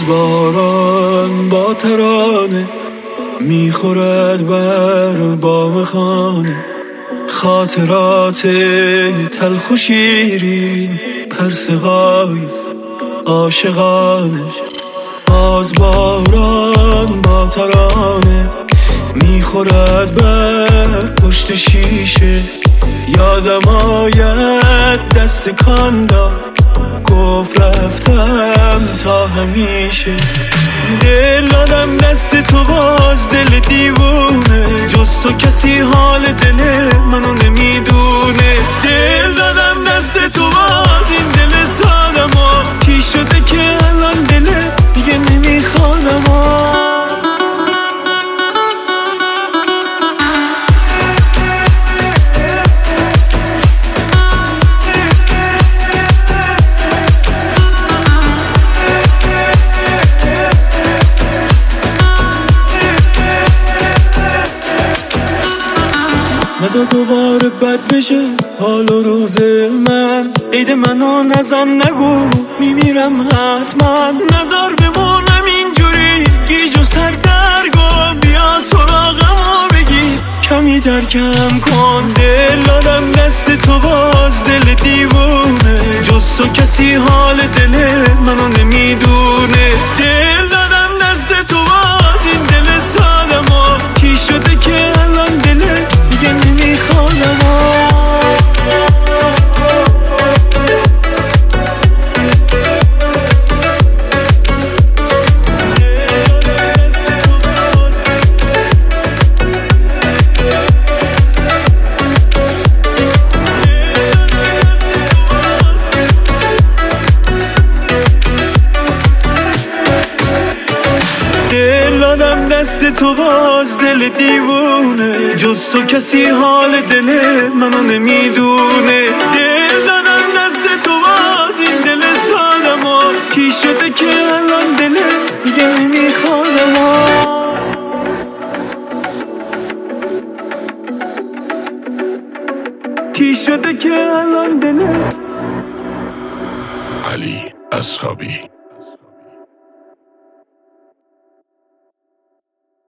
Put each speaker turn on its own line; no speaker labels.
باران با ترانه میخورد بر بام خانه، خاطرات تلخ و شیرین، پرسه‌های عاشقانه. باز باران با ترانه میخورد بر پشت شیشه، یادم آید دست کاندا گفت رفتم تا همیشه. دل دادم دست تو باز دل دیوونه، جز تو کسی حال دل منو نمیدونه. دل دادم دست تو باز این دل سادم ها، چی شده که الان دل دیگه نمیخوادم ها. نزا دوباره بد بشه حال و روز من، عید منو نزن نگو میمیرم حتما. نزار بمونم اینجوری گیج و سردرگم، بیا سراغمو بگی کمی درکم کن. دل دادم دست تو باز دل دیوونه، جز تو کسی حال دل منو نمیدونه. دل دادم دست تو باز این دل سادمو، چی شده که الان دل دیگه نمیخوادم ها. دست تو باز دل دیوونه، جز تو کسی حال دل منو نمیدونه. دل دادم دست تو باز این دل سادم ها، چی شده که الان دل دیگه نمیخوادم ها. چی شده که الان دل
علی اصحابی